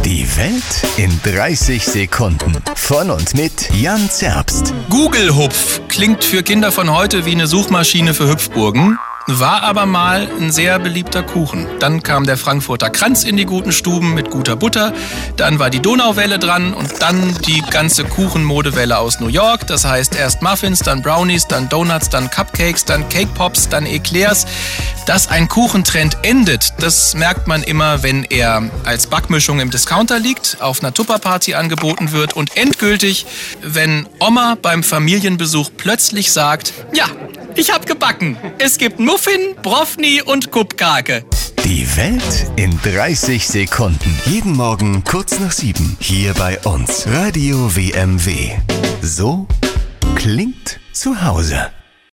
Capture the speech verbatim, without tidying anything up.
Die Welt in dreißig Sekunden. Von und mit Jan Zerbst. Google-Hupf klingt für Kinder von heute wie eine Suchmaschine für Hüpfburgen. War aber mal ein sehr beliebter Kuchen. Dann kam der Frankfurter Kranz in die guten Stuben mit guter Butter. Dann war die Donauwelle dran und dann die ganze Kuchenmodewelle aus New York. Das heißt erst Muffins, dann Brownies, dann Donuts, dann Cupcakes, dann Cake Pops, dann Eclairs. Dass ein Kuchentrend endet, das merkt man immer, wenn er als Backmischung im Discounter liegt, auf einer Tupperparty angeboten wird und endgültig, wenn Oma beim Familienbesuch plötzlich sagt, ja, ich hab gebacken. Es gibt Muffin, Brownie und Kupkake. Die Welt in dreißig Sekunden. Jeden Morgen kurz nach sieben. Hier bei uns. Radio W M W. So klingt zu Hause.